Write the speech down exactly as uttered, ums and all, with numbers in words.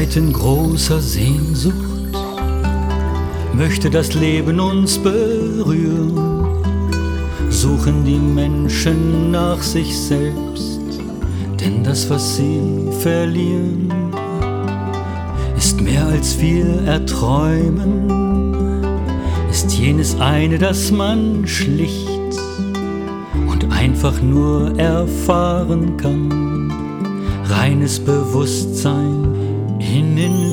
Mit in großer Sehnsucht möchte das Leben uns berühren, suchen die Menschen nach sich selbst, denn das, was sie verlieren, ist mehr als wir erträumen, ist jenes eine, das man schlicht und einfach nur erfahren kann, reines Bewusstsein innen